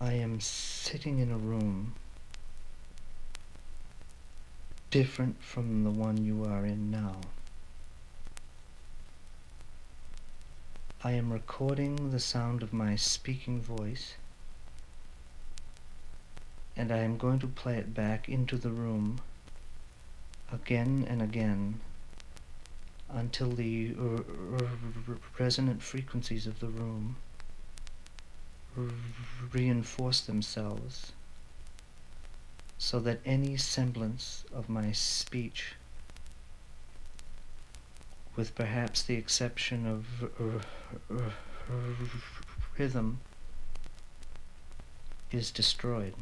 I am sitting in a room different from the one you are in now. I am recording the sound of my speaking voice, and I am going to play it back into the room again and again until the resonant frequencies of the room reinforce themselves so that any semblance of my speech, with perhaps the exception of rhythm, is destroyed.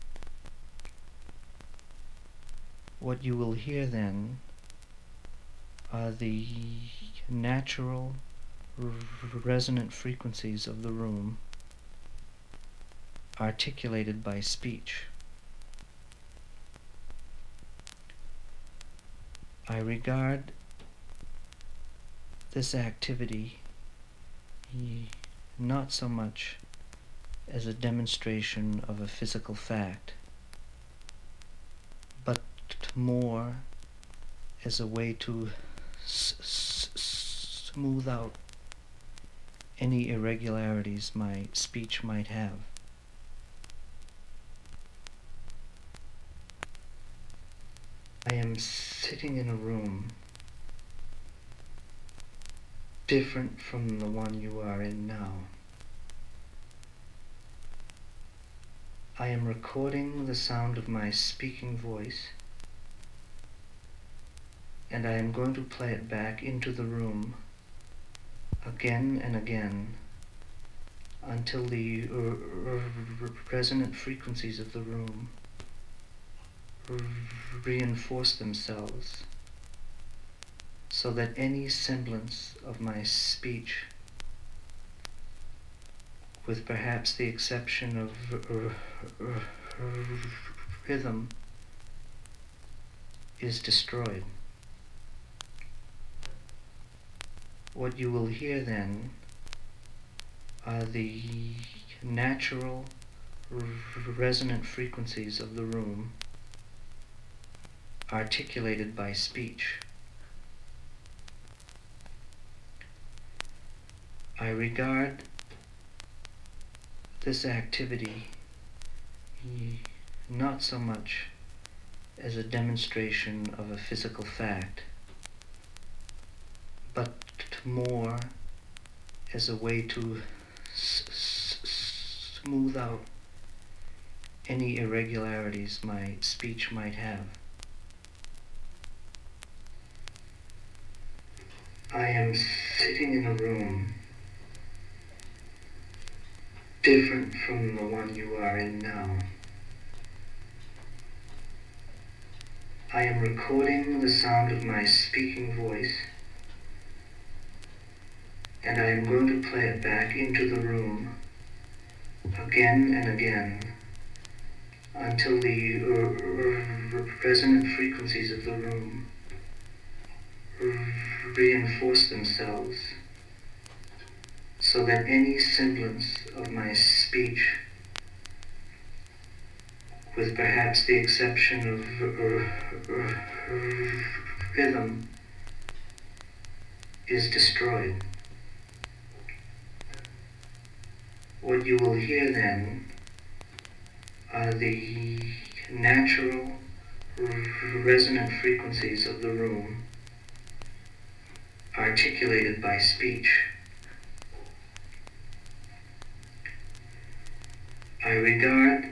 What you will hear then are the natural resonant frequencies of the room articulated by speech. I regard this activity not so much as a demonstration of a physical fact, but more as a way to smooth out any irregularities my speech might have. I am sitting in a room different from the one you are in now. I am recording the sound of my speaking voice, and I am going to play it back into the room again and again until the resonant frequencies of the room reinforce themselves so that any semblance of my speech, with perhaps the exception of rhythm, is destroyed. What you will hear then are the natural resonant frequencies of the room articulated by speech. I regard this activity not so much as a demonstration of a physical fact, but more as a way to smooth out any irregularities my speech might have. I am sitting in a room different from the one you are in now. I am recording the sound of my speaking voice, and I am going to play it back into the room again and again until the resonant frequencies of the room reinforce themselves so that any semblance of my speech, with perhaps the exception of rhythm, is destroyed. What you will hear then are the natural resonant frequencies of the room articulated by speech. I regard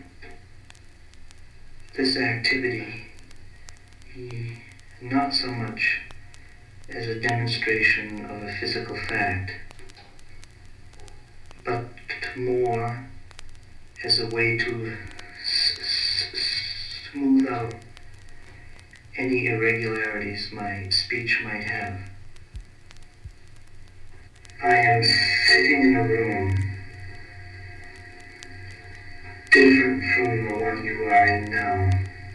this activity not so much as a demonstration of a physical fact, but more as a way to smooth out any irregularities my speech might have. I am sitting in a room different from the one you are in now.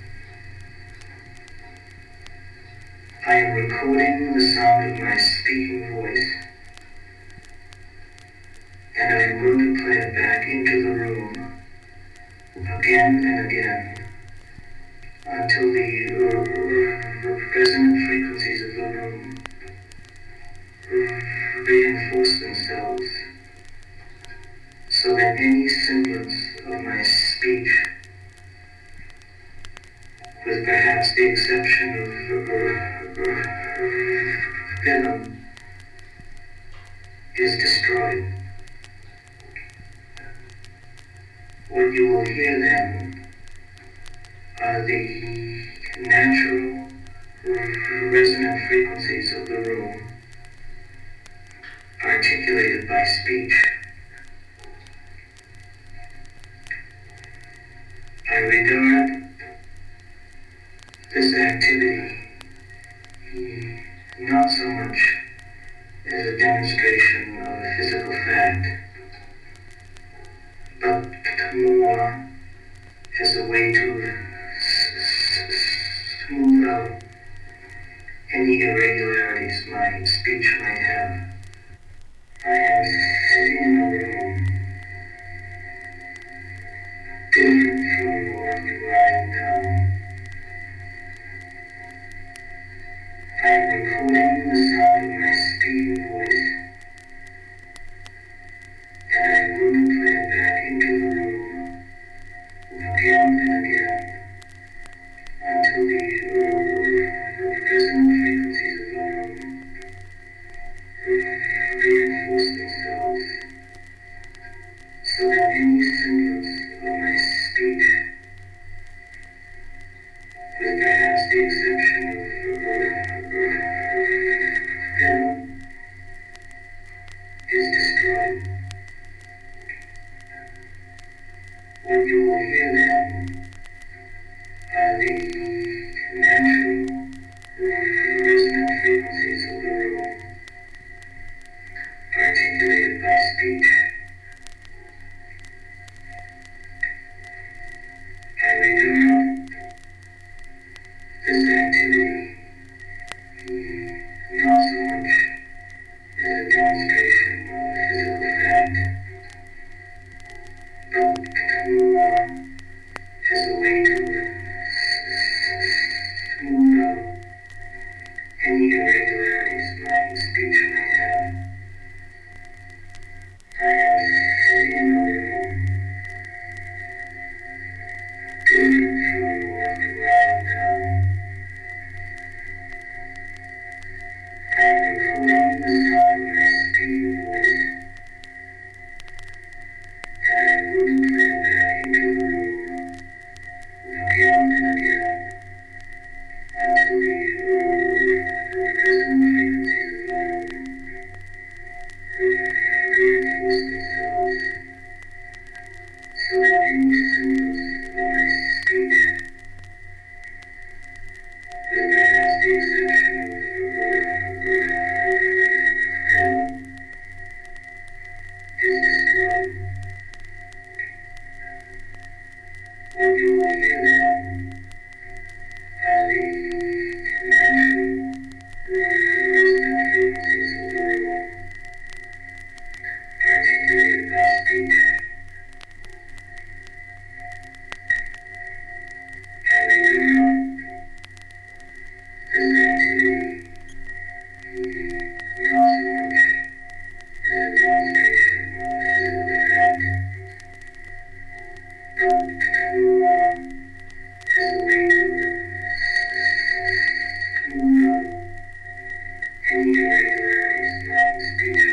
I am recording the sound of my speaking voice, and I am going to play it back into the room again and again, until the resonant frequencies of the room reinforce themselves, so that any semblance of my speech, with perhaps the exception of rhythm, is destroyed. What you will hear then are the natural resonant frequencies of the room, articulated by speech. I regard this activity not so much as a demonstration of a physical fact, but more as a way to smooth out any irregularities my speech might have. I am sitting in a room different from the one you are in now. I am recording the sound of my speaking voice, and I am going to play it back into the room again and again until the resonant frequencies of the room reinforce themselves, so that any semblance of my speech, with perhaps the exception of rhythm, is destroyed. What you will hear then are the natural resonant frequencies of the room, articulated by speech. I regard this activity not so much as a demonstration of a physical fact, but more as a way to smooth out any irregularities my speech may have. I am sitting in a room different from the one you are now. I am recording the sound of my speaking voice, and I am going to play it back into the room again and again until the resonant frequencies of the room reinforce themselves, so that any semblance of my speech, with perhaps the exception of rhythm, is destroyed. What you will hear then are the natural resonant frequencies of the room, articulated by speech. I regard this activity not so much as a demonstration of a physical fact, but more as a way to smooth out any irregularities my speech